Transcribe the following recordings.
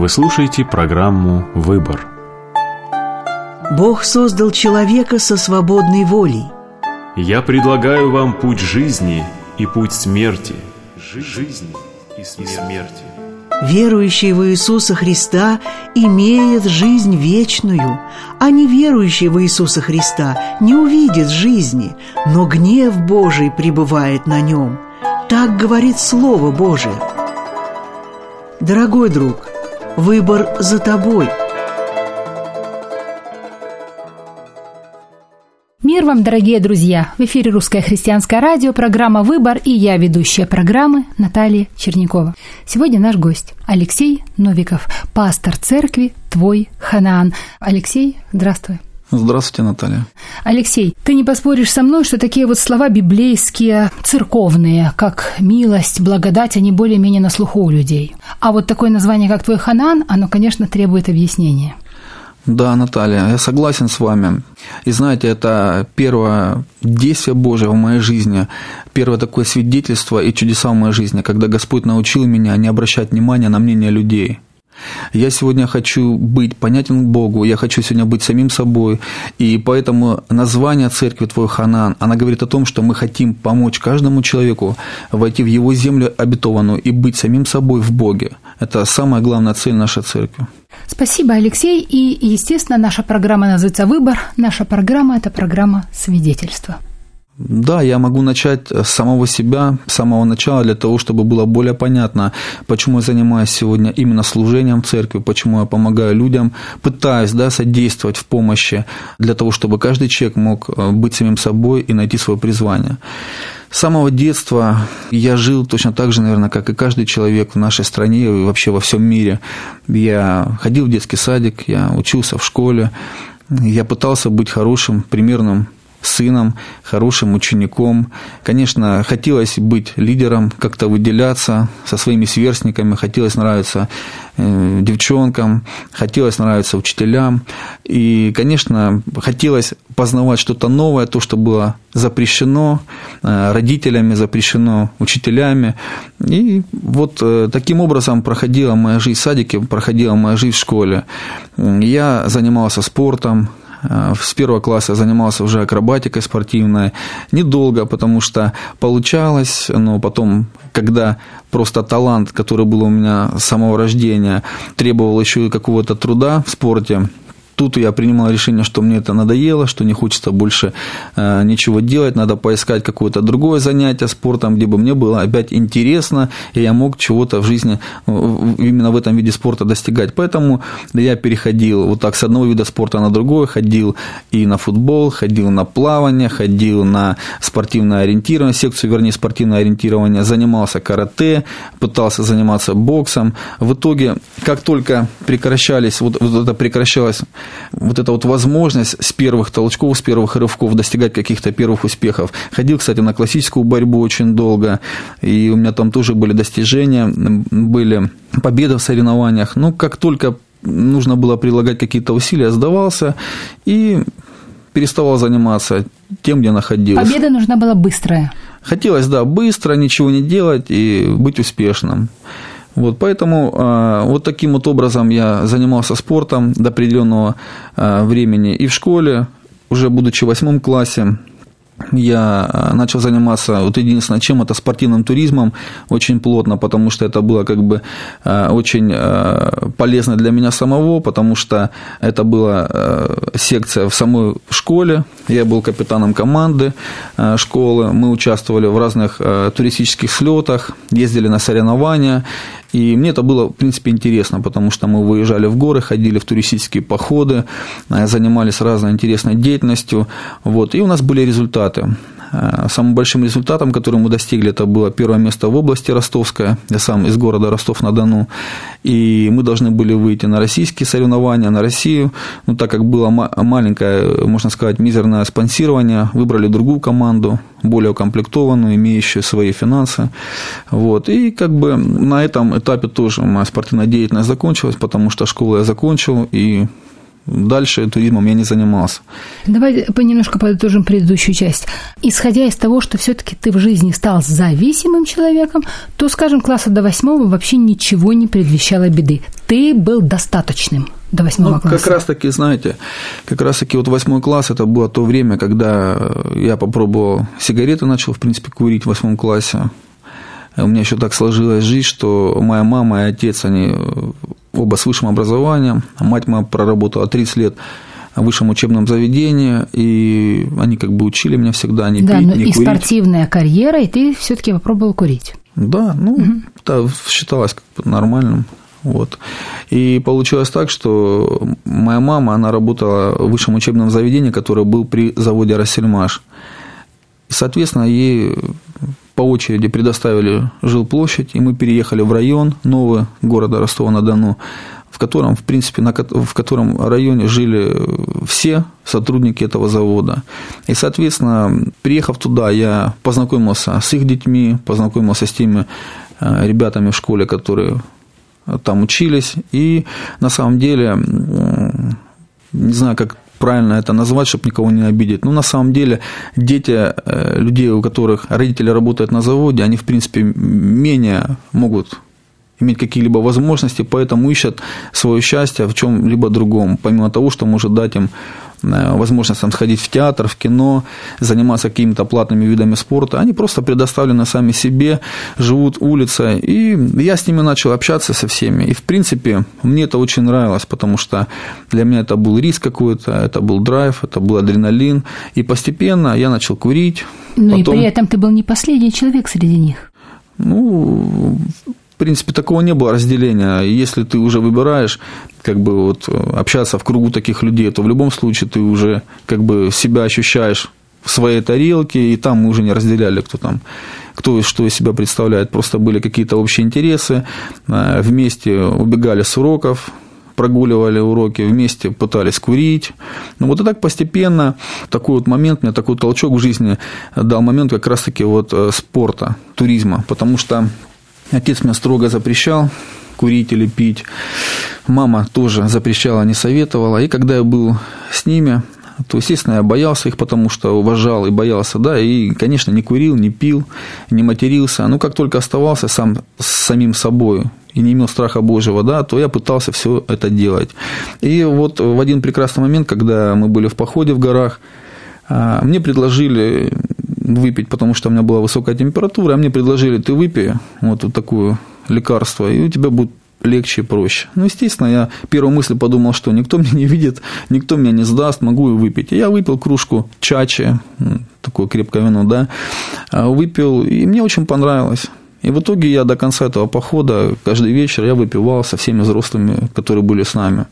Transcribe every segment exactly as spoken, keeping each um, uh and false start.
Вы слушаете программу «Выбор». Бог создал человека со свободной волей. Я предлагаю вам путь жизни и путь смерти. Жизни и смерти. Верующий в Иисуса Христа имеет жизнь вечную, а неверующий в Иисуса Христа не увидит жизни, но гнев Божий пребывает на нем. Так говорит Слово Божие. Дорогой друг, выбор за тобой. Мир вам, дорогие друзья! В эфире Русское христианское радио, программа «Выбор», и я, ведущая программы, Наталья Чернякова. Сегодня наш гость Алексей Новиков, пастор церкви «Твой Ханаан». Алексей, здравствуй. Здравствуйте, Наталья. Алексей, ты не поспоришь со мной, что такие вот слова библейские, церковные, как милость, благодать, они более-менее на слуху у людей. А вот такое название, как «Твой Ханаан», оно, конечно, требует объяснения. Да, Наталья, я согласен с вами. И знаете, это первое действие Божие в моей жизни, первое такое свидетельство и чудеса в моей жизни, когда Господь научил меня не обращать внимания на мнение людей. Я сегодня хочу быть понятен Богу, я хочу сегодня быть самим собой, и поэтому название церкви «Твой Ханаан», она говорит о том, что мы хотим помочь каждому человеку войти в его землю обетованную и быть самим собой в Боге. Это самая главная цель нашей церкви. Спасибо, Алексей. И, естественно, наша программа называется «Выбор». Наша программа – это программа свидетельства. Да, я могу начать с самого себя, с самого начала, для того, чтобы было более понятно, почему я занимаюсь сегодня именно служением в церкви, почему я помогаю людям, пытаюсь, да, содействовать в помощи для того, чтобы каждый человек мог быть самим собой и найти свое призвание. С самого детства я жил точно так же, наверное, как и каждый человек в нашей стране и вообще во всем мире. Я ходил в детский садик, я учился в школе, я пытался быть хорошим, примерным сыном, хорошим учеником. Конечно, хотелось быть лидером, как-то выделяться со своими сверстниками, хотелось нравиться э, девчонкам, хотелось нравиться учителям. И, конечно, хотелось познавать что-то новое, то, что было запрещено э, родителями, запрещено учителями. И вот э, таким образом проходила моя жизнь в садике, проходила моя жизнь в школе. Я занимался спортом. С первого класса я занимался уже акробатикой спортивной. Недолго, потому что получалось, но потом, когда просто талант, который был у меня с самого рождения, требовал еще и какого-то труда в спорте, тут я принимал решение, что мне это надоело, что не хочется больше э, ничего делать, надо поискать какое-то другое занятие спортом, где бы мне было опять интересно, и я мог чего-то в жизни именно в этом виде спорта достигать. Поэтому я переходил вот так с одного вида спорта на другой, ходил и на футбол, ходил на плавание, ходил на спортивное ориентирование, секцию, вернее, спортивное ориентирование, занимался карате, пытался заниматься боксом. В итоге, как только прекращались, вот, вот это прекращалось, вот эта вот возможность с первых толчков, с первых рывков достигать каких-то первых успехов. Ходил, кстати, на классическую борьбу очень долго, и у меня там тоже были достижения, были победы в соревнованиях. Но как только нужно было прилагать какие-то усилия, сдавался и переставал заниматься тем, где находился. Победа нужна была быстрая. Хотелось, да, быстро, ничего не делать и быть успешным. Вот, поэтому э, вот таким вот образом я занимался спортом до определенного э, времени и в школе, уже будучи в восьмом классе, я начал заниматься, вот единственное, чем это спортивным туризмом очень плотно, потому что это было как бы очень полезно для меня самого, потому что это была секция в самой школе, я был капитаном команды школы, мы участвовали в разных туристических слетах, ездили на соревнования, и мне это было, в принципе, интересно, потому что мы выезжали в горы, ходили в туристические походы, занимались разной интересной деятельностью, вот, и у нас были результаты. Самым большим результатом, который мы достигли, это было первое место в области Ростовская, я сам из города Ростов-на-Дону, и мы должны были выйти на российские соревнования, на Россию, но так как было маленькое, можно сказать, мизерное спонсирование, выбрали другую команду, более укомплектованную, имеющую свои финансы, вот, и как бы на этом этапе тоже моя спортивная деятельность закончилась, потому что школу я закончил, и дальше туризмом я не занимался. Давай немножко подытожим предыдущую часть. Исходя из того, что все-таки ты в жизни стал зависимым человеком, то, скажем, класса до восьмого вообще ничего не предвещало беды. Ты был достаточным до восьмого ну, класса. Как раз-таки, знаете, как раз-таки вот восьмой класс, это было то время, когда я попробовал сигареты, начал, в принципе, курить в восьмом классе. У меня еще так сложилась жизнь, что моя мама и отец, они оба с высшим образованием. Мать моя проработала тридцать лет в высшем учебном заведении, и они как бы учили меня всегда не да, пить, но не и курить. спортивная карьера, и ты все-таки попробовал курить. Да, ну, угу. да, считалось как бы нормальным. Вот. И получилось так, что моя мама, она работала в высшем учебном заведении, которое был при заводе «Россельмаш». И, соответственно, ей по очереди предоставили жилплощадь, и мы переехали в район новый города Ростова-на-Дону, в котором, в принципе, на, в котором районе жили все сотрудники этого завода. И, соответственно, приехав туда, я познакомился с их детьми, познакомился с теми ребятами в школе, которые там учились, и на самом деле, не знаю, как правильно это назвать, чтобы никого не обидеть. Но на самом деле дети людей, у которых родители работают на заводе, они, в принципе, менее могут иметь какие-либо возможности, поэтому ищут свое счастье в чем-либо другом, помимо того, что может дать им возможность там, сходить в театр, в кино, заниматься какими-то платными видами спорта. Они просто предоставлены сами себе, живут улицей. И я с ними начал общаться со всеми. И, в принципе, мне это очень нравилось, потому что для меня это был риск какой-то, это был драйв, это был адреналин. И постепенно я начал курить. Ну Потом... и при этом ты был не последний человек среди них. Ну... В принципе, такого не было разделения. Если ты уже выбираешь как бы, вот, общаться в кругу таких людей, то в любом случае ты уже как бы, себя ощущаешь в своей тарелке, и там мы уже не разделяли, кто там, кто что из себя представляет. Просто были какие-то общие интересы, вместе убегали с уроков, прогуливали уроки, вместе пытались курить. Ну, вот и так постепенно такой вот момент, мне такой толчок в жизни дал момент как раз-таки вот спорта, туризма, потому что отец меня строго запрещал курить или пить. Мама тоже запрещала, не советовала. И когда я был с ними, то, естественно, я боялся их, потому что уважал и боялся, да, и, конечно, не курил, не пил, не матерился. Но как только оставался сам с самим собой и не имел страха Божьего, да, то я пытался все это делать. И вот в один прекрасный момент, когда мы были в походе в горах, мне предложили выпить, потому что у меня была высокая температура, а мне предложили, ты выпей вот, вот такое лекарство, и у тебя будет легче и проще. Ну, естественно, я первую мысль подумал, что никто меня не видит, никто меня не сдаст, могу и выпить. И я выпил кружку чачи, такое крепкое вино, да, выпил, и мне очень понравилось. И в итоге я до конца этого похода каждый вечер я выпивал со всеми взрослыми, которые были с нами.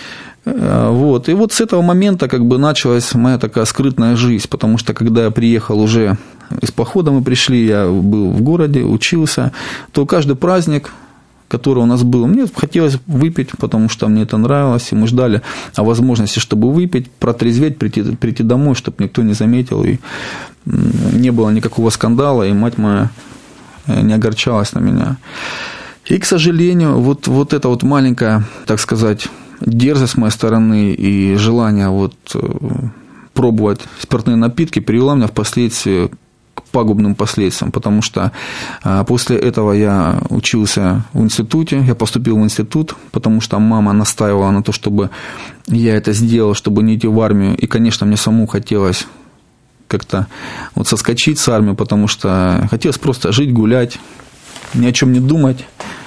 Вот. И вот с этого момента как бы началась моя такая скрытная жизнь, потому что когда я приехал уже из похода, мы пришли, я был в городе, учился, то каждый праздник, который у нас был, мне хотелось выпить, потому что мне это нравилось, и мы ждали о возможности, чтобы выпить, протрезветь, прийти, прийти домой, чтобы никто не заметил, и не было никакого скандала, и мать моя не огорчалась на меня. И, к сожалению, вот, вот эта вот маленькая, так сказать, дерзость с моей стороны и желание вот пробовать спиртные напитки привело меня впоследствии к пагубным последствиям, потому что после этого я учился в институте, я поступил в институт, потому что мама настаивала на то, чтобы я это сделал, чтобы не идти в армию, и, конечно, мне самому хотелось как-то вот соскочить с армии, потому что хотелось просто жить, гулять, ни о чем не думать.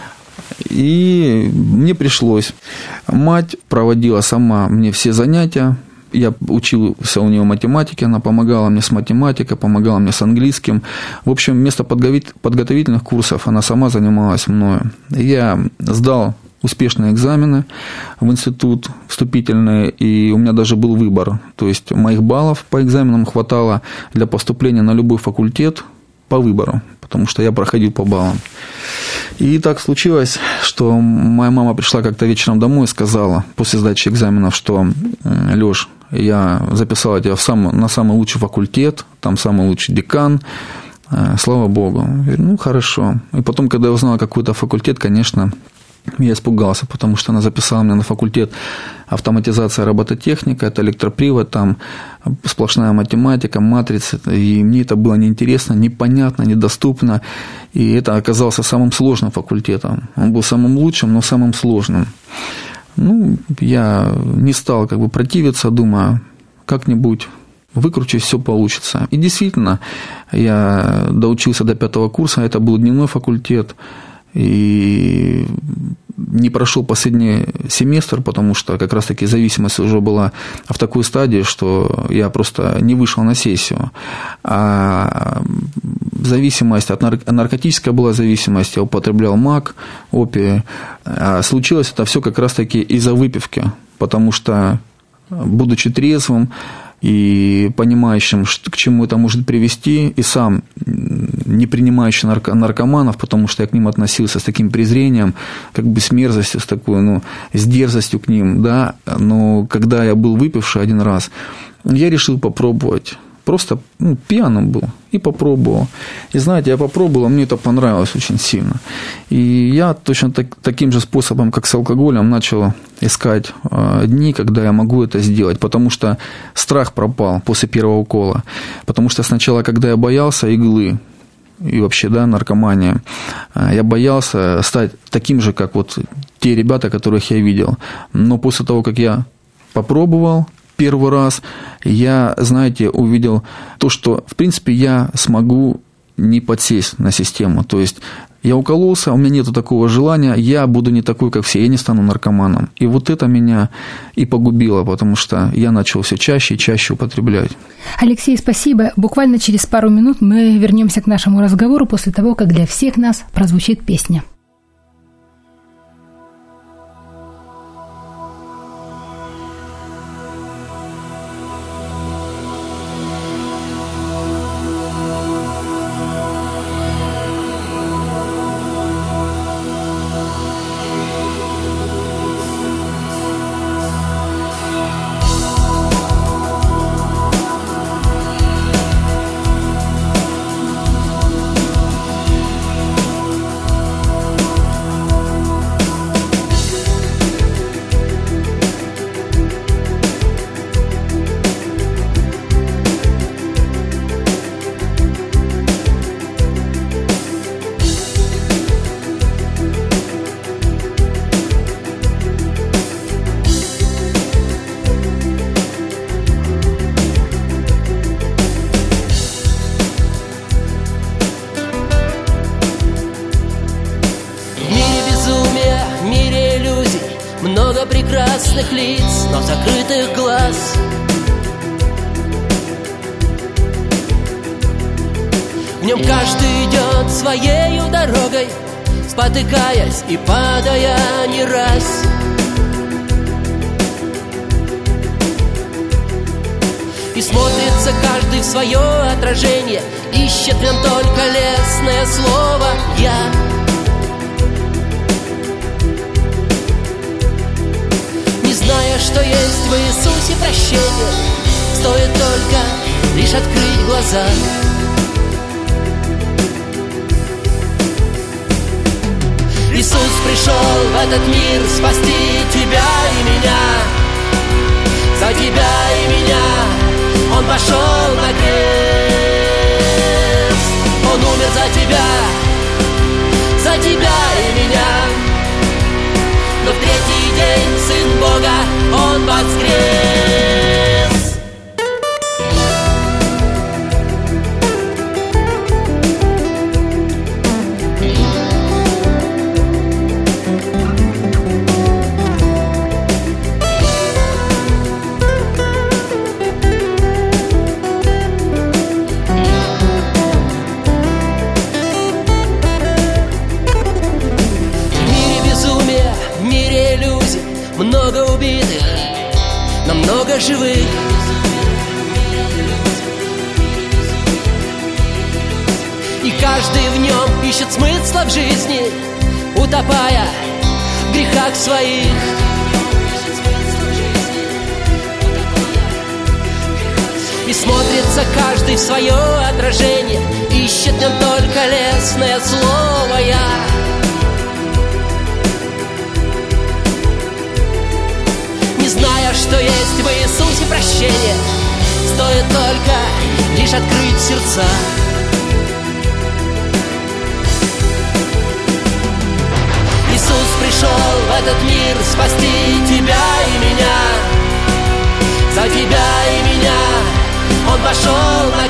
И мне пришлось. Мать проводила сама мне все занятия. Я учился у нее математике, она помогала мне с математикой, помогала мне с английским. В общем, вместо подготовительных курсов она сама занималась мною. Я сдал успешные экзамены в институт вступительные, и у меня даже был выбор. То есть моих баллов по экзаменам хватало для поступления на любой факультет по выбору, потому что я проходил по баллам. И так случилось, что моя мама пришла как-то вечером домой и сказала после сдачи экзаменов, что Лёш, я записала тебя в сам, на самый лучший факультет, там самый лучший декан, слава богу. Я говорю, ну, хорошо. И потом, когда я узнал какой-то факультет, конечно, Я испугался, потому что она записала меня на факультет автоматизация, робототехника, это электропривод, там сплошная математика, матрицы, и мне это было неинтересно, непонятно, недоступно, и это оказался самым сложным факультетом. Он был самым лучшим, но самым сложным. Ну, я не стал как бы противиться, думаю, как-нибудь выкручусь, все получится. И действительно, я доучился до пятого курса, это был дневной факультет, и не прошел последний семестр, потому что как раз-таки зависимость уже была в такой стадии, что я просто не вышел на сессию. А зависимость от нар... наркотическая была зависимость, я употреблял мак, опии. А случилось это все как раз-таки из-за выпивки, потому что, будучи трезвым и понимающим, к чему это может привести, и сам не принимающий нарко- наркоманов, потому что я к ним относился с таким презрением, как бы с мерзостью, с такой, ну, с дерзостью к ним, да, но когда я был выпивший один раз, я решил попробовать. Просто ну, пьяным был и попробовал. И знаете, я попробовал, мне это понравилось очень сильно. И я точно так, таким же способом, как с алкоголем, начал искать э, дни, когда я могу это сделать. Потому что страх пропал после первого укола. Потому что сначала, когда я боялся иглы, и вообще, да, наркомания, я боялся стать таким же, как вот те ребята, которых я видел. Но после того, как я попробовал первый раз, я, знаете, увидел то, что, в принципе, я смогу не подсесть на систему. То есть я укололся, у меня нету такого желания, я буду не такой, как все, я не стану наркоманом. И вот это меня и погубило, потому что я начал все чаще и чаще употреблять. Алексей, спасибо. Буквально через пару минут мы вернемся к нашему разговору после того, как для всех нас прозвучит песня. прекрасных лиц, но закрытых глаз. В нем каждый идет своею дорогой, спотыкаясь и падая не раз. И смотрится каждый в свое отражение, ищет в нем только лестное слово «я». Не зная, что есть в Иисусе прощение, стоит только лишь открыть глаза. Иисус пришел в этот мир спасти тебя и меня. За тебя и меня Он пошел на крест. Он умер за тебя, за тебя и меня. Но в третий день Сын Бога, Он воскрес. Много убитых, но много живых. И каждый в нем ищет смысла в жизни, утопая в грехах своих. И смотрится каждый в свое отражение, ищет в нем только лестное слово «я». прощения, стоит только лишь открыть сердца. Иисус пришел в этот мир спасти тебя и меня. За тебя и меня Он пошел на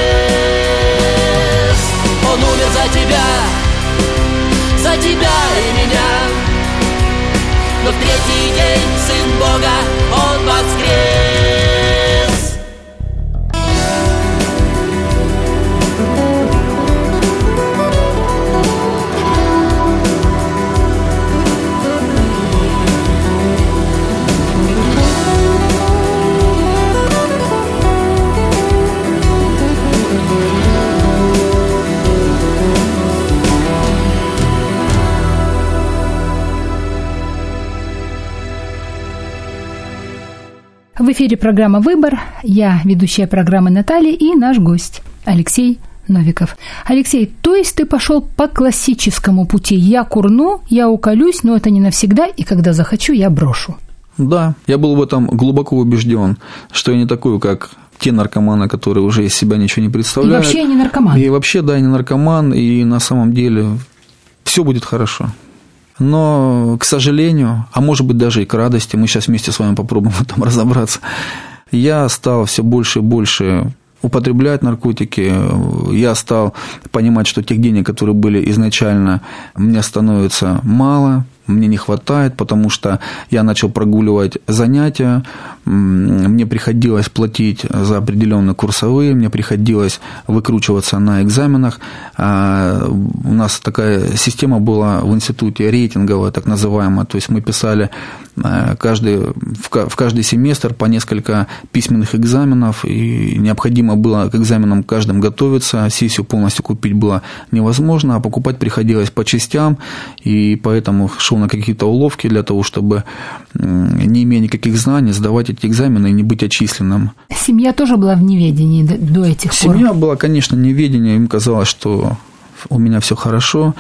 крест. Он умер за тебя, за тебя и меня. Но в третий день Сын Бога, Он воскрес. В эфире программа «Выбор». Я ведущая программы Наталья и наш гость Алексей Новиков. Алексей, то есть ты пошел по классическому пути. Я курну, я уколюсь, но это не навсегда, и когда захочу, я брошу. Да, я был в этом глубоко убежден, что я не такой, как те наркоманы, которые уже из себя ничего не представляют. И вообще я не наркоман. И вообще, да, я не наркоман, и на самом деле все будет хорошо. Но, к сожалению, а может быть даже и к радости, мы сейчас вместе с вами попробуем в этом разобраться, я стал все больше и больше употреблять наркотики, я стал понимать, что тех денег, которые были изначально, мне становится мало, мне не хватает, потому что я начал прогуливать занятия, мне приходилось платить за определенные курсовые, мне приходилось выкручиваться на экзаменах. У нас такая система была в институте рейтинговая, так называемая, то есть мы писали каждый, в каждый семестр по несколько письменных экзаменов, и необходимо было к экзаменам каждым готовиться, сессию полностью купить было невозможно, а покупать приходилось по частям, и поэтому шел на какие-то уловки для того, чтобы, не имея никаких знаний, сдавать эти экзамены и не быть отчисленным. Семья тоже была в неведении до этих Семья пор? Семья была, конечно, в неведении, им казалось, что у меня все хорошо,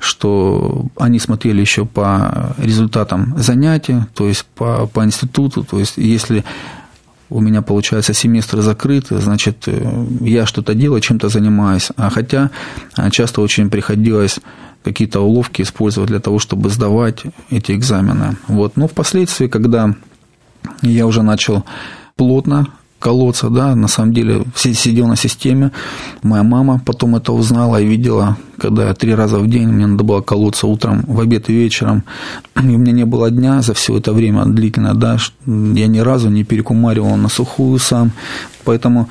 что они смотрели еще по результатам занятий, то есть по, по институту, то есть если у меня, получается, семестр закрыт, значит, я что-то делаю, чем-то занимаюсь. А хотя часто очень приходилось какие-то уловки использовать для того, чтобы сдавать эти экзамены. Вот. Но впоследствии, когда я уже начал плотно колоться, да, на самом деле сидел на системе, моя мама потом это узнала и видела, когда три раза в день мне надо было колоться утром, в обед и вечером, и у меня не было дня за все это время длительное, да, я ни разу не перекумаривал на сухую сам, поэтому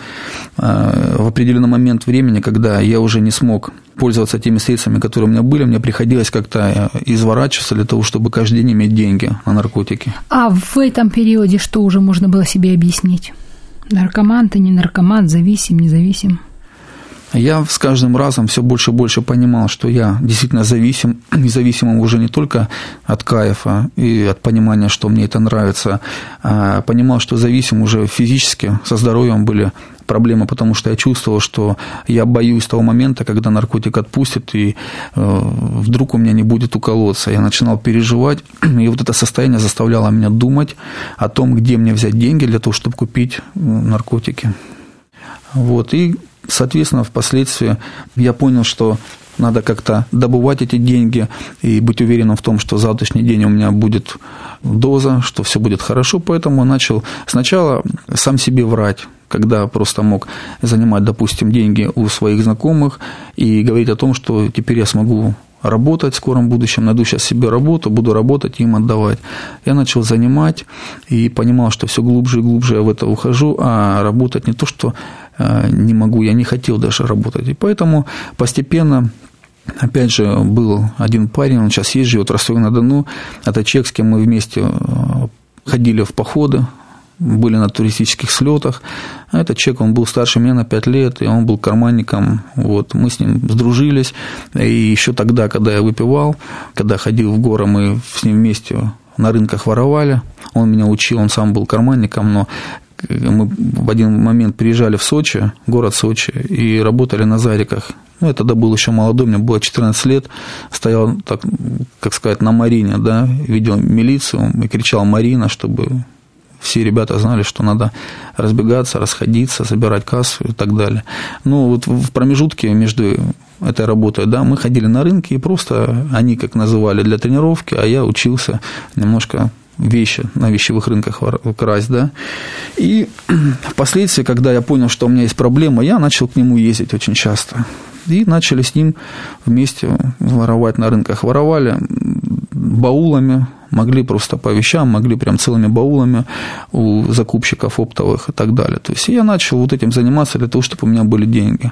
э, в определенный момент времени, когда я уже не смог пользоваться теми средствами, которые у меня были, мне приходилось как-то изворачиваться для того, чтобы каждый день иметь деньги на наркотики. А в этом периоде что уже можно было себе объяснить? Наркоман ты, не наркоман, зависим, независим? Я с каждым разом все больше и больше понимал, что я действительно зависим, независимым уже не только от кайфа и от понимания, что мне это нравится, а понимал, что зависим уже физически, со здоровьем были проблемы, потому что я чувствовал, что я боюсь того момента, когда наркотик отпустит, и э, вдруг у меня не будет уколоться. Я начинал переживать, и вот это состояние заставляло меня думать о том, где мне взять деньги для того, чтобы купить наркотики. Вот, и, соответственно, впоследствии я понял, что надо как-то добывать эти деньги и быть уверенным в том, что завтрашний день у меня будет доза, что все будет хорошо, поэтому начал сначала сам себе врать, когда просто мог занимать, допустим, деньги у своих знакомых и говорить о том, что теперь я смогу работать в скором будущем, найду сейчас себе работу, буду работать и им отдавать. Я начал занимать и понимал, что все глубже и глубже я в это ухожу, а работать не то, что не могу, я не хотел даже работать. И поэтому постепенно, опять же, был один парень, он сейчас есть, живет в Ростове-на-Дону, это человек, с кем мы вместе ходили в походы, были на туристических слетах. Этот человек, он был старше меня на пять лет, и он был карманником. Вот, мы с ним сдружились. И еще тогда, когда я выпивал, когда ходил в горы, мы с ним вместе на рынках воровали. Он меня учил, он сам был карманником, но мы в один момент приезжали в Сочи, город Сочи, и работали на Зариках. Ну, я тогда был еще молодой, мне было четырнадцать лет, стоял, так, как сказать, на Марине, да, видел милицию и кричал «Марина», чтобы все ребята знали, что надо разбегаться, расходиться, забирать кассу и так далее. Но вот в промежутке между этой работой, да, мы ходили на рынки, и просто они, как называли, для тренировки, а я учился немножко вещи на вещевых рынках красть, да. И впоследствии, когда я понял, что у меня есть проблема, я начал к нему ездить очень часто. И начали с ним вместе воровать на рынках. Воровали баулами, могли просто по вещам, могли прям целыми баулами у закупщиков оптовых и так далее. То есть я начал вот этим заниматься для того, чтобы у меня были деньги.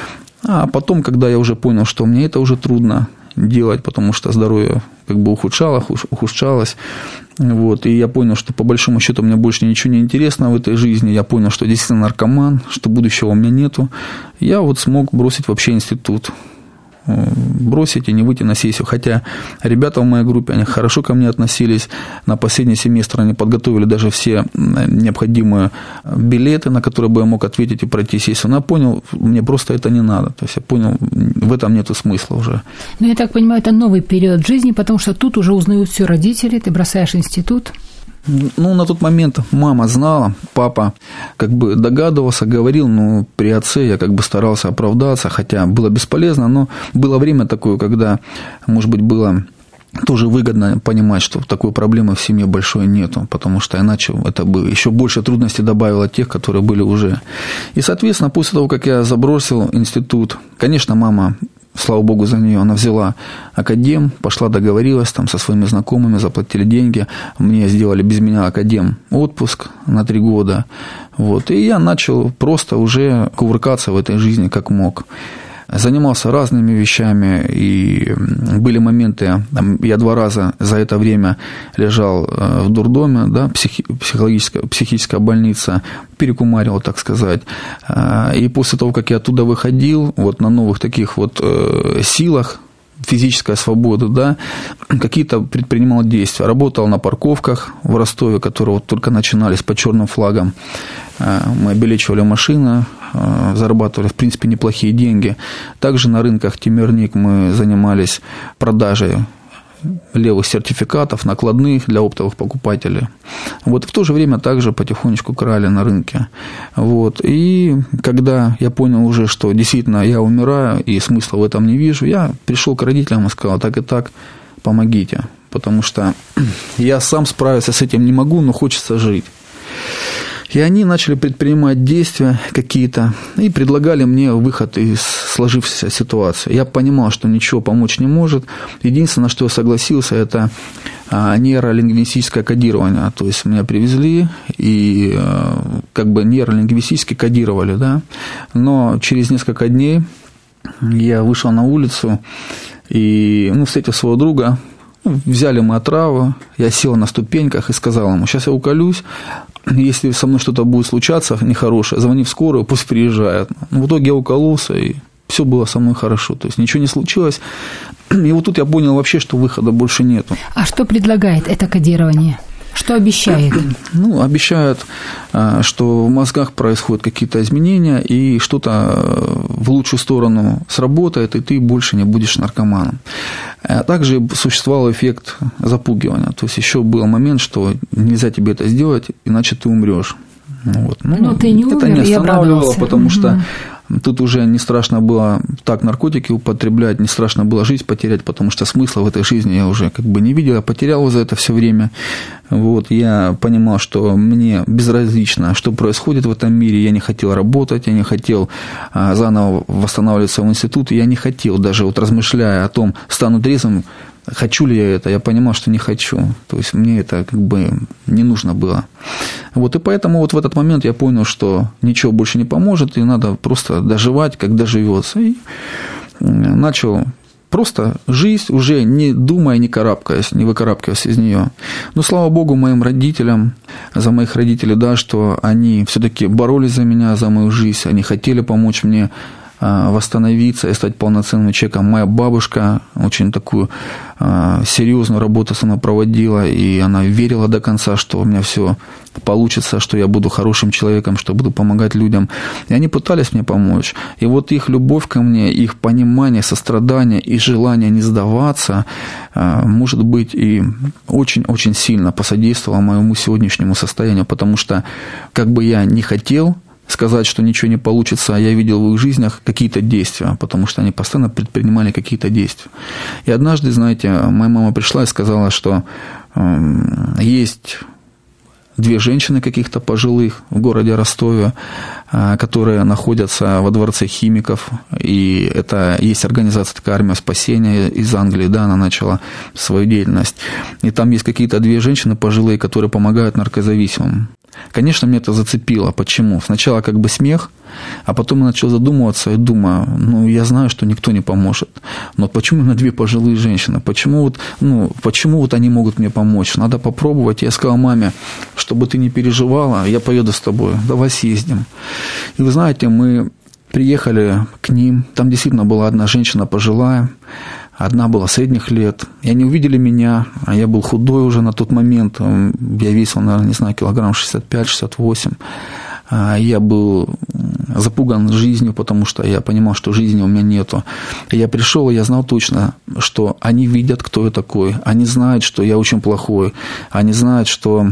А потом, когда я уже понял, что мне это уже трудно делать, потому что здоровье как бы ухудшалось, ухудшалось. Вот, и я понял, что по большому счету мне больше ничего не интересно в этой жизни. Я понял, что действительно наркоман, что будущего у меня нету. Я вот смог бросить вообще институт. Бросить и не выйти на сессию. Хотя ребята в моей группе, они хорошо ко мне относились. На последний семестр они подготовили даже все необходимые билеты, на которые бы я мог ответить и пройти сессию. Но я понял, мне просто это не надо. То есть я понял, в этом нету смысла уже. Ну, я так понимаю, это новый период жизни, потому что тут уже узнают все родители, ты бросаешь институт. Ну, на тот момент мама знала, папа как бы догадывался, говорил, но при отце я как бы старался оправдаться, хотя было бесполезно, но было время такое, когда, может быть, было тоже выгодно понимать, что такой проблемы в семье большой нету, потому что иначе это бы еще больше трудностей добавило тех, которые были уже. И, соответственно, после того, как я забросил институт, конечно, мама... Слава богу за нее, она взяла академ, пошла договорилась там со своими знакомыми, заплатили деньги, мне сделали без меня академ отпуск на три года, вот, и я начал просто уже кувыркаться в этой жизни как мог. Занимался разными вещами, и были моменты, я два раза за это время лежал в дурдоме, да, психи, психологическая, психическая больница, перекумарил, так сказать. И после того, как я оттуда выходил, вот на новых таких вот силах, физическая свобода, да, какие-то предпринимал действия. Работал на парковках в Ростове, которые вот только начинались по черным флагам. Мы обелечивали машины, зарабатывали, в принципе, неплохие деньги. Также на рынках Темирник мы занимались продажей левых сертификатов, накладных для оптовых покупателей. Вот в то же время также потихонечку крали на рынке. Вот. И когда я понял уже, что действительно я умираю и смысла в этом не вижу, я пришел к родителям и сказал: так и так, помогите, потому что я сам справиться с этим не могу, но хочется жить. И они начали предпринимать действия какие-то и предлагали мне выход из сложившейся ситуации. Я понимал, что ничего помочь не может. Единственное, на что я согласился, это нейролингвистическое кодирование. То есть меня привезли и как бы нейролингвистически кодировали, да. Но через несколько дней я вышел на улицу и, ну, встретил своего друга. Взяли мы отраву, я сел на ступеньках и сказал ему: сейчас я уколюсь, если со мной что-то будет случаться нехорошее, звони в скорую, пусть приезжает. Ну, в итоге я укололся, и все было со мной хорошо, то есть ничего не случилось. И вот тут я понял вообще, что выхода больше нету. А что предлагает это кодирование? Что обещает? Ну, обещают, что в мозгах происходят какие-то изменения, и что-то в лучшую сторону сработает, и ты больше не будешь наркоманом. Также существовал эффект запугивания. То есть еще был момент, что нельзя тебе это сделать, иначе ты умрешь. Вот. Ну, но ты не умер, это не останавливало, обрадовался. Потому что тут уже не страшно было так наркотики употреблять, не страшно было жизнь потерять, потому что смысла в этой жизни я уже как бы не видел, я потерял его за это все время. Вот, я понимал, что мне безразлично, что происходит в этом мире, я не хотел работать, я не хотел заново восстанавливаться в институте, я не хотел, даже вот размышляя о том, стану трезвым, хочу ли я это, я понимал, что не хочу. То есть мне это как бы не нужно было. Вот, и поэтому вот в этот момент я понял, что ничего больше не поможет, и надо просто доживать, как доживется. И начал просто жизнь, уже не думая, не карабкаясь, не выкарабкиваясь из нее. Но слава богу моим родителям, за моих родителей, да, что они все-таки боролись за меня, за мою жизнь, они хотели помочь мне восстановиться и стать полноценным человеком. Моя бабушка очень такую серьезную работу со мной проводила, и она верила до конца, что у меня все получится, что я буду хорошим человеком, что буду помогать людям. И они пытались мне помочь. И вот их любовь ко мне, их понимание, сострадание и желание не сдаваться, может быть, и очень-очень сильно посодействовало моему сегодняшнему состоянию, потому что, как бы я ни хотел сказать, что ничего не получится, а я видел в их жизнях какие-то действия, потому что они постоянно предпринимали какие-то действия. И однажды, знаете, моя мама пришла и сказала, что э, есть две женщины каких-то пожилых в городе Ростове, э, которые находятся во дворце химиков, и это есть организация такая «Армия спасения» из Англии, да, она начала свою деятельность. И там есть какие-то две женщины пожилые, которые помогают наркозависимым. Конечно, меня это зацепило. Почему? Сначала как бы смех, а потом я начал задумываться и думаю, ну, я знаю, что никто не поможет. Но почему именно две пожилые женщины? Почему вот, ну, почему вот они могут мне помочь? Надо попробовать. Я сказал маме, чтобы ты не переживала, я поеду с тобой, давай съездим. И вы знаете, мы приехали к ним, там действительно была одна женщина пожилая, одна была средних лет, и они увидели меня, а я был худой уже на тот момент, я весил, наверное, не знаю, килограмм шестьдесят пять - шестьдесят восемь, я был запуган жизнью, потому что я понимал, что жизни у меня нету. Я пришел, и я знал точно, что они видят, кто я такой, они знают, что я очень плохой, они знают, что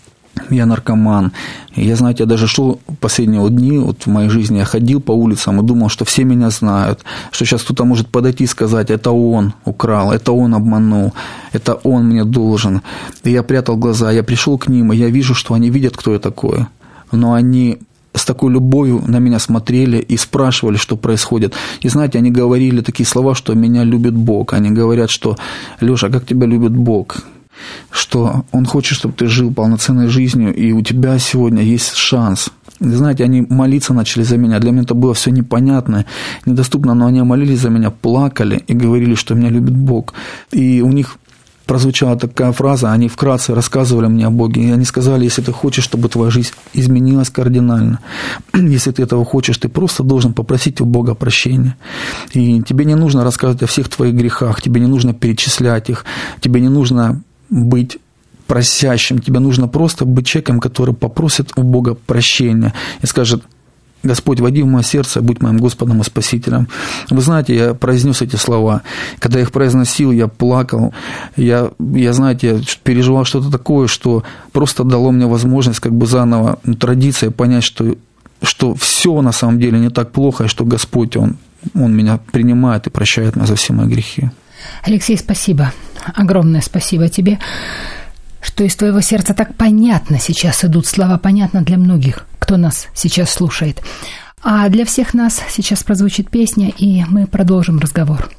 я наркоман. Я, знаете, я даже шел последние дни, вот в моей жизни я ходил по улицам и думал, что все меня знают, что сейчас кто-то может подойти и сказать, это он украл, это он обманул, это он мне должен. И я прятал глаза, я пришел к ним, и я вижу, что они видят, кто я такой. Но они с такой любовью на меня смотрели и спрашивали, что происходит. И знаете, они говорили такие слова, что меня любит Бог. Они говорят, что Леша, как тебя любит Бог? Что Он хочет, чтобы ты жил полноценной жизнью, и у тебя сегодня есть шанс. И знаете, они молиться начали за меня. Для меня это было все непонятно, недоступно, но они молились за меня, плакали и говорили, что меня любит Бог. И у них прозвучала такая фраза, они вкратце рассказывали мне о Боге, и они сказали, если ты хочешь, чтобы твоя жизнь изменилась кардинально, если ты этого хочешь, ты просто должен попросить у Бога прощения. И тебе не нужно рассказывать о всех твоих грехах, тебе не нужно перечислять их, тебе не нужно быть просящим, тебе нужно просто быть человеком, который попросит у Бога прощения и скажет: Господь, войди в мое сердце, будь моим Господом и Спасителем. Вы знаете, я произнес эти слова. Когда я их произносил, я плакал. Я, я знаете, переживал что-то такое, что просто дало мне возможность как бы заново, ну, традиция, понять, что, что все на самом деле не так плохо, и что Господь, Он, Он меня принимает и прощает меня за все мои грехи. Алексей, спасибо. Огромное спасибо тебе, что из твоего сердца так понятно сейчас идут слова, понятно для многих, кто нас сейчас слушает. А для всех нас сейчас прозвучит песня, и мы продолжим разговор.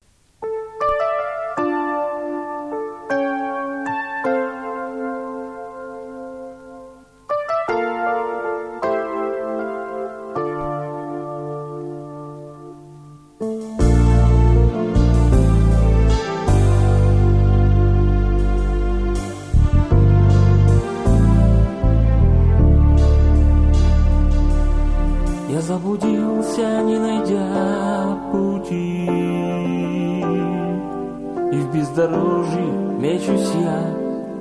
Заблудился, не найдя пути, и в бездорожье мечусь я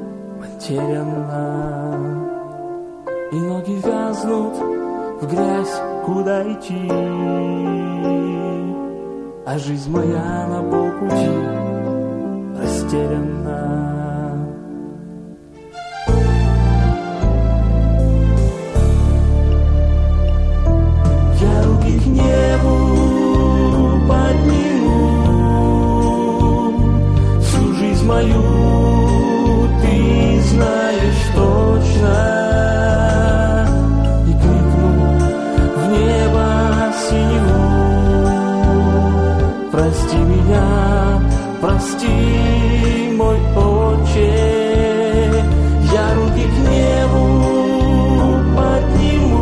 потерянно, и ноги вязнут в грязь, куда идти, а жизнь моя на полпути растеряна. К небу подниму всю жизнь мою, ты знаешь точно, и крикну в небо синеву: прости меня, прости, мой Отче. Я руки к небу подниму,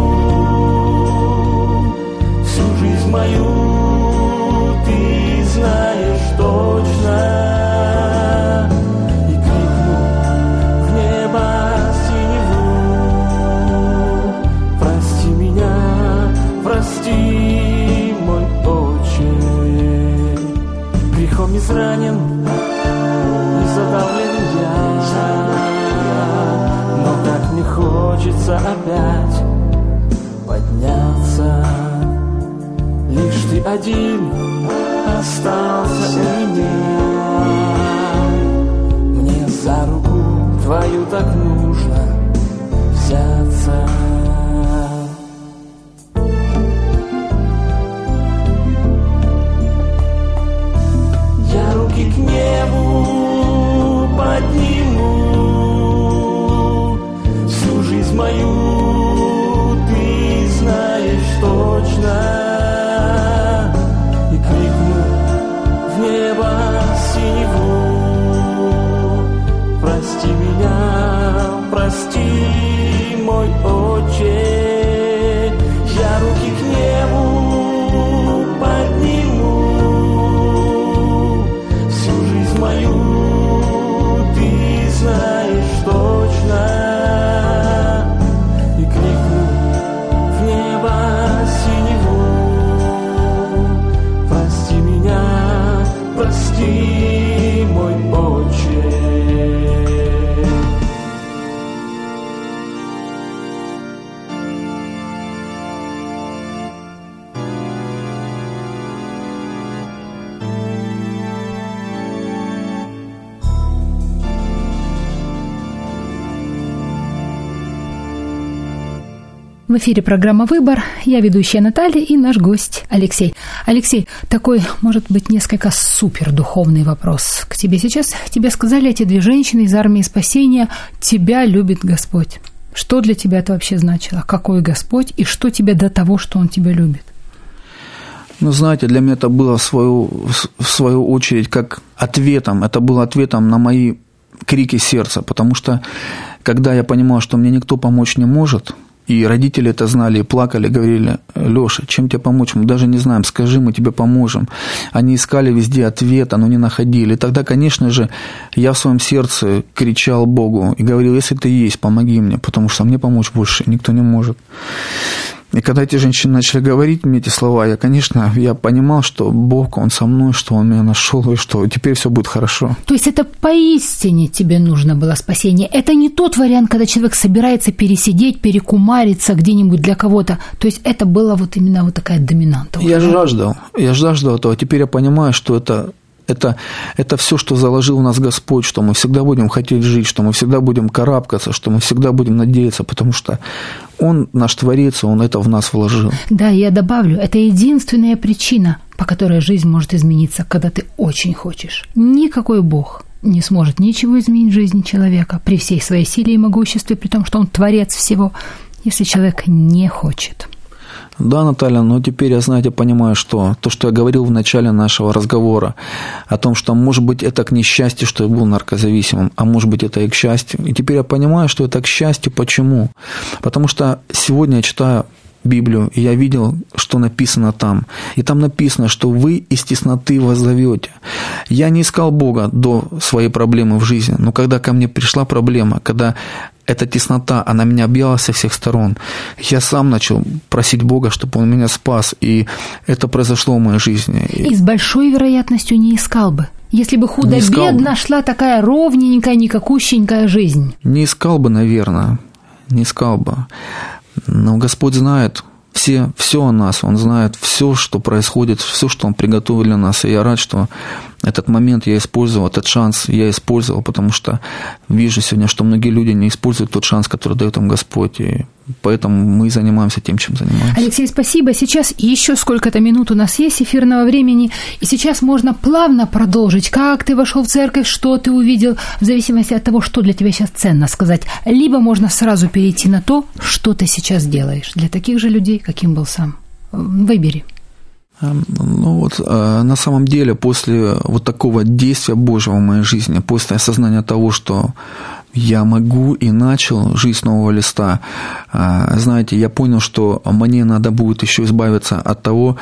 мою, ты знаешь точно, и крикну в небо синеву: прости меня, прости, мой Днем изранен и задавлен я, но так мне хочется опять подняться. Лишь ты один остался у меня. Мне за руку твою так нужно взяться. Я руки к небу подниму, всю жизнь мою ты знаешь точно, и крикну в небо синеву: прости меня, прости, мой Отче. Я руки к небу подниму, всю жизнь мою ты знаешь точно, и крикну в небо синеву: прости меня, прости, мой Отче. В эфире программа «Выбор». Я ведущая Наталья и наш гость Алексей. Алексей, такой, может быть, несколько супердуховный вопрос к тебе сейчас. Тебе сказали эти две женщины из армии спасения: «Тебя любит Господь». Что для тебя это вообще значило? Какой Господь и что тебе до того, что Он тебя любит? Ну, знаете, для меня это было в свою, в свою очередь как ответом. Это было ответом на мои крики сердца, потому что когда я понимал, что мне никто помочь не может, и родители это знали, и плакали, говорили: Лёша, чем тебе помочь? Мы даже не знаем, скажи, мы тебе поможем. Они искали везде ответа, но не находили. И тогда, конечно же, я в своем сердце кричал Богу и говорил: если ты есть, помоги мне, потому что мне помочь больше никто не может. И когда эти женщины начали говорить мне эти слова, я, конечно, я понимал, что Бог, Он со мной, что Он меня нашел, и что теперь все будет хорошо. То есть это поистине тебе нужно было спасение. Это не тот вариант, когда человек собирается пересидеть, перекумариться где-нибудь для кого-то. То есть это была вот именно вот такая доминанта. Я жаждал, я жаждал этого. Теперь я понимаю, что это... Это, это все, что заложил в нас Господь, что мы всегда будем хотеть жить, что мы всегда будем карабкаться, что мы всегда будем надеяться, потому что Он наш Творец, Он это в нас вложил. Да, я добавлю, это единственная причина, по которой жизнь может измениться, когда ты очень хочешь. Никакой Бог не сможет ничего изменить в жизни человека при всей своей силе и могуществе, при том, что Он Творец всего, если человек не хочет. Да, Наталья, но теперь я, знаете, понимаю, что то, что я говорил в начале нашего разговора, о том, что, может быть, это к несчастью, что я был наркозависимым, а может быть, это и к счастью. И теперь я понимаю, что это к счастью. Почему? Потому что сегодня я читаю Библию, и я видел, что написано там. И там написано, что вы из тесноты воззовете. Я не искал Бога до своей проблемы в жизни, но когда ко мне пришла проблема, когда эта теснота, она меня объяла со всех сторон, я сам начал просить Бога, чтобы Он меня спас, и это произошло в моей жизни. И с большой вероятностью не искал бы. Если бы худо-бедно шла такая ровненькая, никакущенькая жизнь. Не искал бы, наверное, не искал бы. Но Господь знает все, все о нас, Он знает все, что происходит, все, что Он приготовил для нас. И я рад, что этот момент я использовал, этот шанс я использовал, потому что вижу сегодня, что многие люди не используют тот шанс, который дает им Господь. И поэтому мы занимаемся тем, чем занимаемся. Алексей, спасибо. Сейчас еще сколько-то минут у нас есть эфирного времени, и сейчас можно плавно продолжить. Как ты вошел в церковь, что ты увидел, в зависимости от того, что для тебя сейчас ценно сказать. Либо можно сразу перейти на то, что ты сейчас делаешь. Для таких же людей, каким был сам. Выбери. Ну вот, на самом деле, после вот такого действия Божьего в моей жизни, после осознания того, что я могу и начал жизнь с нового листа, знаете, я понял, что мне надо будет еще избавиться от того,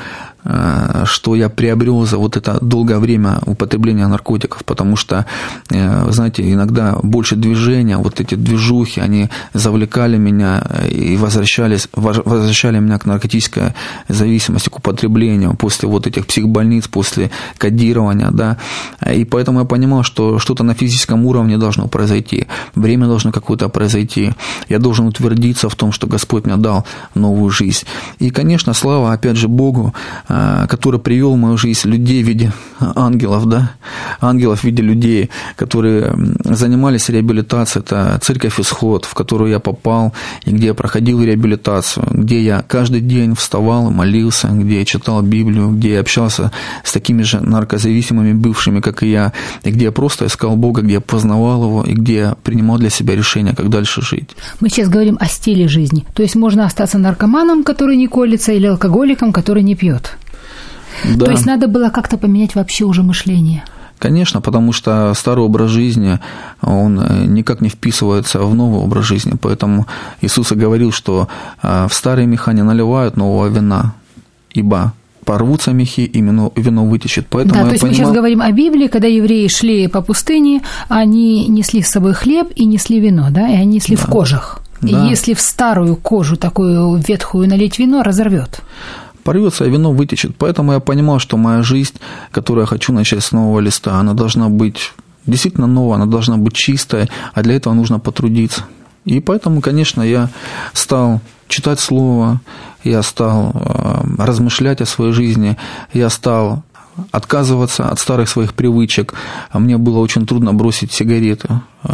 что я приобрел за вот это долгое время употребления наркотиков, потому что, знаете, иногда больше движения, вот эти движухи, они завлекали меня и возвращались, возвращали меня к наркотической зависимости, к употреблению после вот этих психбольниц, после кодирования, да, и поэтому я понимал, что что-то на физическом уровне должно произойти, время должно какое-то произойти, я должен утвердиться в том, что Господь мне дал новую жизнь. И, конечно, слава, опять же, Богу, который привел в мою жизнь людей в виде ангелов, да, ангелов в виде людей, которые занимались реабилитацией. Это церковь Исход, в которую я попал, и где я проходил реабилитацию, где я каждый день вставал и молился, где я читал Библию, где я общался с такими же наркозависимыми бывшими, как и я, и где я просто искал Бога, где я познавал Его, и где я принимал для себя решение, как дальше жить. Мы сейчас говорим о стиле жизни. То есть можно остаться наркоманом, который не колется, или алкоголиком, который не пьет. Да. То есть надо было как-то поменять вообще уже мышление. Конечно, потому что старый образ жизни, он никак не вписывается в новый образ жизни. Поэтому Иисус и говорил, что в старые меха не наливают нового вина, ибо порвутся мехи, и вино, вино вытечет. Поэтому да, я то есть понимал... мы сейчас говорим о Библии, когда евреи шли по пустыне, они несли с собой хлеб и несли вино, да, и они несли да. в кожах. Да. И если в старую кожу такую ветхую налить вино, разорвет. Порвется, и вино вытечет. Поэтому я понимал, что моя жизнь, которую я хочу начать с нового листа, она должна быть действительно новая, она должна быть чистая, а для этого нужно потрудиться. И поэтому, конечно, я стал читать Слово, я стал размышлять о своей жизни, я стал отказываться от старых своих привычек. Мне было очень трудно бросить сигареты.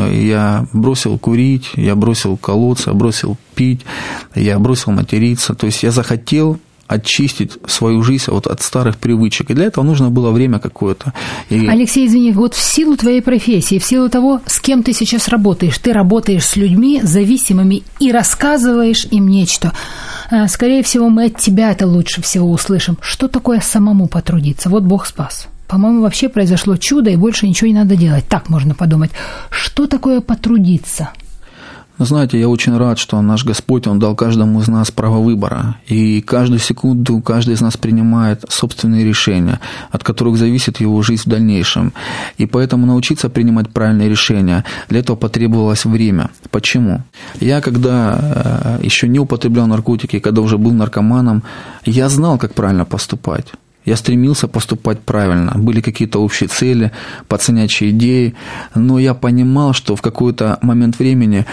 Я бросил курить, я бросил колоться, бросил пить, я бросил материться. То есть я захотел очистить свою жизнь вот от старых привычек. И для этого нужно было время какое-то. И... Алексей, извини, вот в силу твоей профессии, в силу того, с кем ты сейчас работаешь, ты работаешь с людьми зависимыми и рассказываешь им нечто. Скорее всего, мы от тебя это лучше всего услышим. Что такое самому потрудиться? Вот Бог спас. По-моему, вообще произошло чудо, и больше ничего не надо делать. Так можно подумать. Что такое потрудиться? Знаете, я очень рад, что наш Господь, Он дал каждому из нас право выбора. И каждую секунду каждый из нас принимает собственные решения, от которых зависит его жизнь в дальнейшем. И поэтому научиться принимать правильные решения, для этого потребовалось время. Почему? Я, когда еще не употреблял наркотики, когда уже был наркоманом, я знал, как правильно поступать. Я стремился поступать правильно, были какие-то общие цели, пацанячьи идеи, но я понимал, что в какой-то момент времени,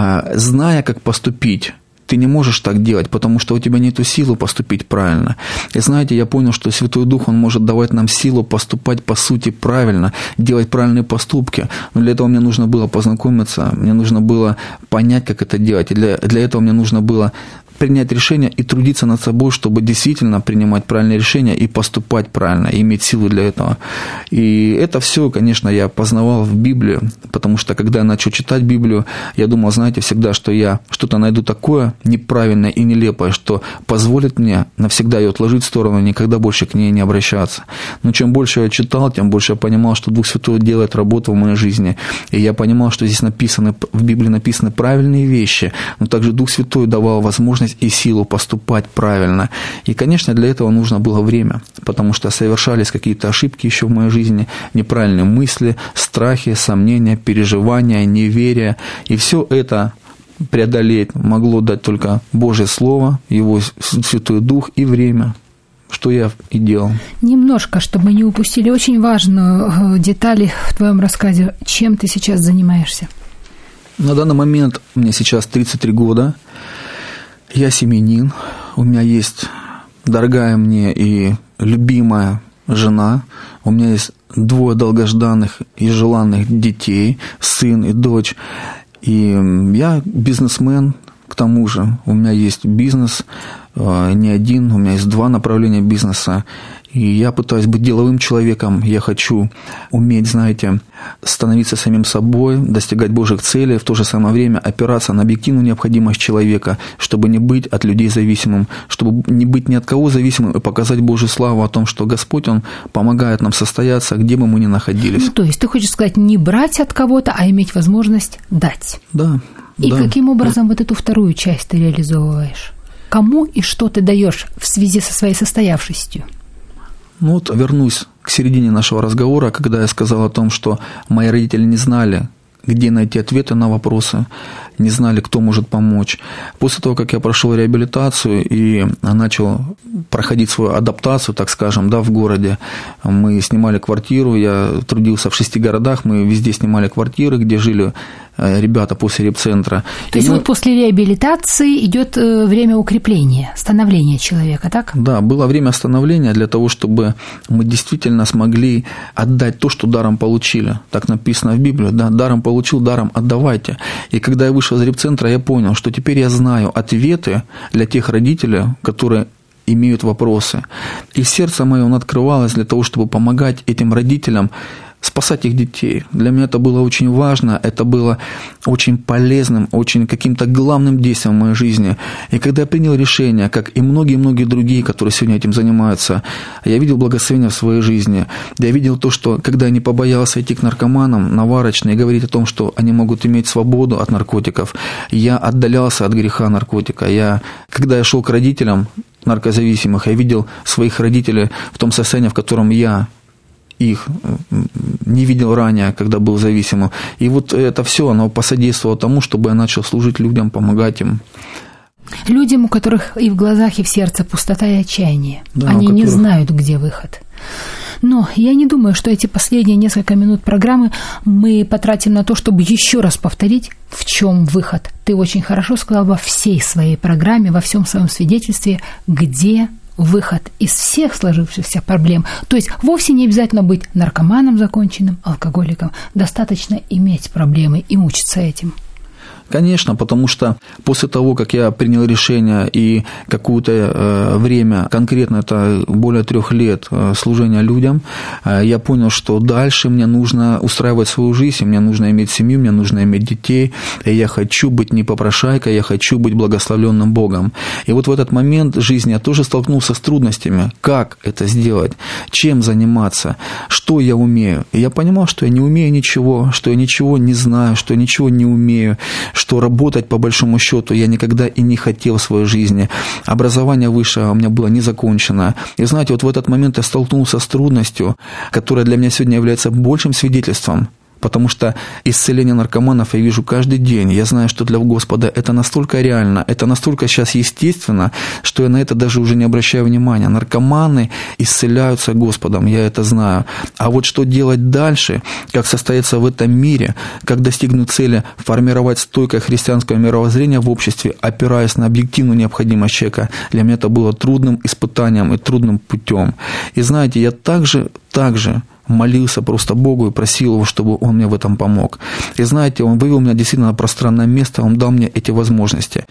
зная, как поступить, ты не можешь так делать, потому что у тебя нет силы поступить правильно. И знаете, я понял, что Святой Дух, Он может давать нам силу поступать по сути правильно, делать правильные поступки. Но для этого мне нужно было познакомиться, мне нужно было понять, как это делать. И для, для этого мне нужно было принять решение и трудиться над собой, чтобы действительно принимать правильные решения и поступать правильно, и иметь силу для этого. И это все, конечно, я познавал в Библии, потому что, когда я начал читать Библию, я думал, знаете, всегда, что я что-то найду такое неправильное и нелепое, что позволит мне навсегда ее отложить в сторону и никогда больше к ней не обращаться. Но чем больше я читал, тем больше я понимал, что Дух Святой делает работу в моей жизни. И я понимал, что здесь написаны, в Библии написаны правильные вещи, но также Дух Святой давал возможность и силу поступать правильно. И, конечно, для этого нужно было время, потому что совершались какие-то ошибки еще в моей жизни, неправильные мысли, страхи, сомнения, переживания, неверие. И все это преодолеть могло дать только Божье Слово, Его Святой Дух и время, что я и делал. Немножко, чтобы мы не упустили очень важную деталь в твоем рассказе. Чем ты сейчас занимаешься? На данный момент мне сейчас тридцать три года. Я семьянин, у меня есть дорогая мне и любимая жена, у меня есть двое долгожданных и желанных детей, сын и дочь, и я бизнесмен, к тому же у меня есть бизнес, не один, у меня есть два направления бизнеса, и я пытаюсь быть деловым человеком, я хочу уметь, знаете, становиться самим собой, достигать Божьих целей, в то же самое время опираться на объективную необходимость человека, чтобы не быть от людей зависимым, чтобы не быть ни от кого зависимым и показать Божью славу о том, что Господь, Он помогает нам состояться, где бы мы ни находились. Ну, то есть ты хочешь сказать, не брать от кого-то, а иметь возможность дать. Да. И да. каким образом вот эту вторую часть ты реализовываешь? Кому и что ты даешь в связи со своей состоявшестью? Ну вот вернусь к середине нашего разговора, когда я сказал о том, что мои родители не знали, где найти ответы на вопросы, не знали, кто может помочь. После того, как я прошел реабилитацию и начал проходить свою адаптацию, так скажем, да, в городе, мы снимали квартиру, я трудился в шести городах, мы везде снимали квартиры, где жили ребята после репцентра. То есть мы... вот после реабилитации идет время укрепления, становления человека, так? Да, было время становления для того, чтобы мы действительно смогли отдать то, что даром получили. Так написано в Библии, да, даром получил, даром отдавайте. И когда я вышел из репцентра, я понял, что теперь я знаю ответы для тех родителей, которые имеют вопросы. И сердце мое, оно открывалось для того, чтобы помогать этим родителям спасать их детей. Для меня это было очень важно, это было очень полезным, очень каким-то главным действием в моей жизни. И когда я принял решение, как и многие-многие другие, которые сегодня этим занимаются, я видел благословение в своей жизни. Я видел то, что когда я не побоялся идти к наркоманам, наварочные, и говорить о том, что они могут иметь свободу от наркотиков, я отдалялся от греха наркотика. Я, когда я шел к родителям наркозависимых, я видел своих родителей в том состоянии, в котором я их не видел ранее, когда был зависимым. И вот это все, оно посодействовало тому, чтобы я начал служить людям, помогать им. Людям, у которых и в глазах, и в сердце пустота и отчаяние. Да, Они которых... не знают, где выход. Но я не думаю, что эти последние несколько минут программы мы потратим на то, чтобы еще раз повторить, в чем выход. Ты очень хорошо сказал во всей своей программе, во всем своем свидетельстве, где выход из всех сложившихся проблем. То есть вовсе не обязательно быть наркоманом законченным, алкоголиком. Достаточно иметь проблемы и мучиться этим. Конечно, потому что после того, как я принял решение и какое-то время, конкретно это более трех лет служения людям, я понял, что дальше мне нужно устраивать свою жизнь, мне нужно иметь семью, мне нужно иметь детей, и я хочу быть не попрошайкой, я хочу быть благословленным Богом. И вот в этот момент жизни я тоже столкнулся с трудностями. Как это сделать? Чем заниматься? Что я умею? И я понимал, что я не умею ничего, что я ничего не знаю, что я ничего не умею, что работать, по большому счету, я никогда и не хотел в своей жизни. Образование высшее у меня было не закончено. И знаете, вот в этот момент я столкнулся с трудностью, которая для меня сегодня является большим свидетельством. Потому что исцеление наркоманов я вижу каждый день. Я знаю, что для Господа это настолько реально, это настолько сейчас естественно, что я на это даже уже не обращаю внимания. Наркоманы исцеляются Господом, я это знаю. А вот что делать дальше, как состояться в этом мире, как достигнуть цели формировать стойкое христианское мировоззрение в обществе, опираясь на объективную необходимость человека, для меня это было трудным испытанием и трудным путем. И знаете, я также, также молился просто Богу и просил Его, чтобы Он мне в этом помог. И знаете, Он вывел меня действительно на пространное место, Он дал мне эти возможности.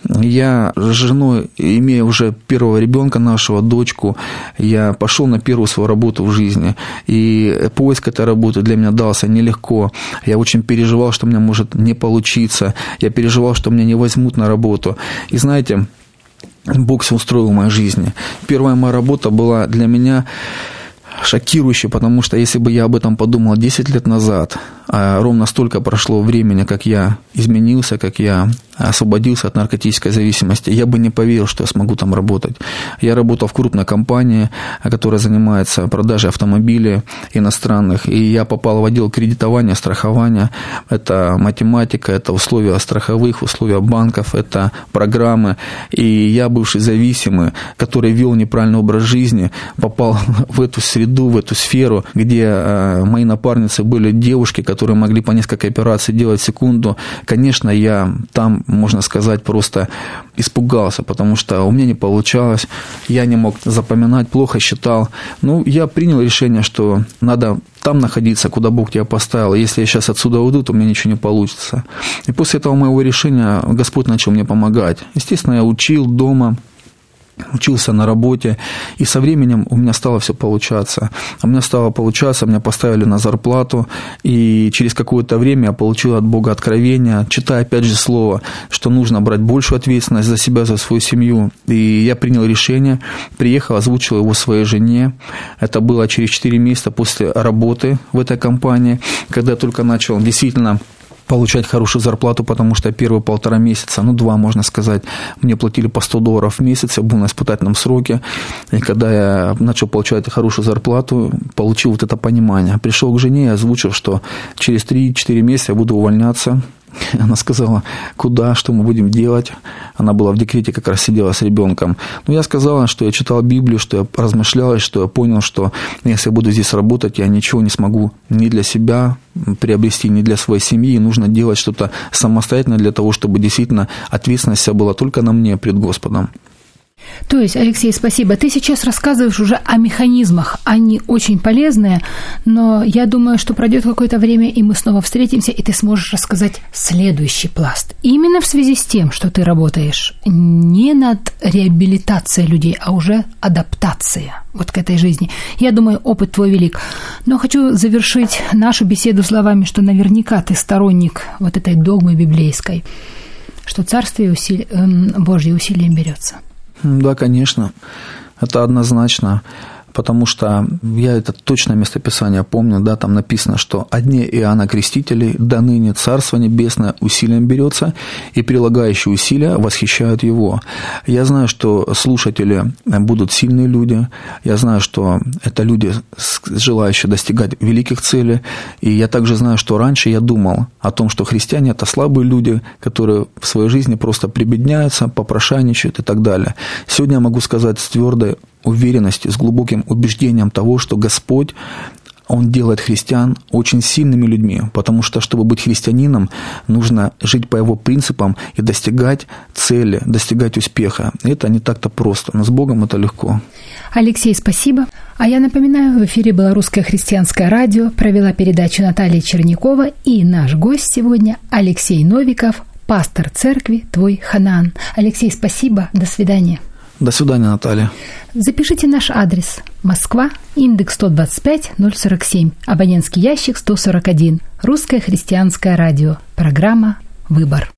Я с женой, имея уже первого ребенка нашего, дочку, я пошел на первую свою работу в жизни. И поиск этой работы для меня дался нелегко. Я очень переживал, что у меня может не получиться. Я переживал, что меня не возьмут на работу. И знаете, Бог все устроил в моей жизни. Первая моя работа была для меня шокирующе, потому что если бы я об этом подумал десять лет назад, а ровно столько прошло времени, как я изменился, как я освободился от наркотической зависимости, я бы не поверил, что я смогу там работать. Я работал в крупной компании, которая занимается продажей автомобилей иностранных, и я попал в отдел кредитования, страхования. Это математика, это условия страховых, условия банков, это программы. И я, бывший зависимый, который вел неправильный образ жизни, попал в эту среду, в эту сферу, где мои напарницы были девушки, которые могли по несколько операций делать в секунду. Конечно, я там, можно сказать, просто испугался, потому что у меня не получалось, я не мог запоминать, плохо считал. Ну, я принял решение, что надо там находиться, куда Бог тебя поставил. Если я сейчас отсюда уйду, то у меня ничего не получится. И после этого моего решения Господь начал мне помогать. Естественно, я учил дома, учился на работе, и со временем у меня стало все получаться. У меня стало получаться, меня поставили на зарплату, и через какое-то время я получил от Бога откровение, читая опять же слово, что нужно брать большую ответственность за себя, за свою семью. И я принял решение, приехал, озвучил его своей жене. Это было через четыре месяца после работы в этой компании, когда я только начал действительно получать хорошую зарплату, потому что первые полтора месяца, ну, два, можно сказать, мне платили по сто долларов в месяц, я был на испытательном сроке, и когда я начал получать хорошую зарплату, получил вот это понимание. Пришел к жене и озвучил, что через три-четыре месяца я буду увольняться. Она сказала, куда, что мы будем делать. Она была в декрете, как раз сидела с ребенком. Но я сказала, что я читал Библию, что я размышлял, и что я понял, что если я буду здесь работать, я ничего не смогу ни для себя приобрести, ни для своей семьи. И нужно делать что-то самостоятельно для того, чтобы действительно ответственность вся была только на мне пред Господом. То есть, Алексей, спасибо. Ты сейчас рассказываешь уже о механизмах. Они очень полезные, но я думаю, что пройдет какое-то время, и мы снова встретимся, и ты сможешь рассказать следующий пласт. Именно в связи с тем, что ты работаешь не над реабилитацией людей, а уже адаптация вот к этой жизни. Я думаю, опыт твой велик. Но хочу завершить нашу беседу словами, что наверняка ты сторонник вот этой догмы библейской, что Царствие усили... Божье усилием берется. Да, конечно, это однозначно, потому что я это точное местописание помню, да, там написано, что «О дне Иоанна Крестителя до ныне Царство Небесное усилием берется, и прилагающие усилия восхищают его». Я знаю, что слушатели будут сильные люди, я знаю, что это люди, желающие достигать великих целей, и я также знаю, что раньше я думал о том, что христиане – это слабые люди, которые в своей жизни просто прибедняются, попрошайничают и так далее. Сегодня я могу сказать с твердой уверенностью, с глубоким убеждением того, что Господь, Он делает христиан очень сильными людьми, потому что, чтобы быть христианином, нужно жить по Его принципам и достигать цели, достигать успеха. И это не так-то просто, но с Богом это легко. Алексей, спасибо. А я напоминаю, в эфире было Русское христианское радио, провела передачу Наталья Чернякова, и наш гость сегодня Алексей Новиков, пастор церкви «Твой Ханаан». Алексей, спасибо, до свидания. До свидания, Наталья. Запишите наш адрес. Москва, индекс сто двадцать пять ноль сорок семь, абонентский ящик сто сорок один. Русское христианское радио. Программа «Выбор».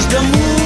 никому.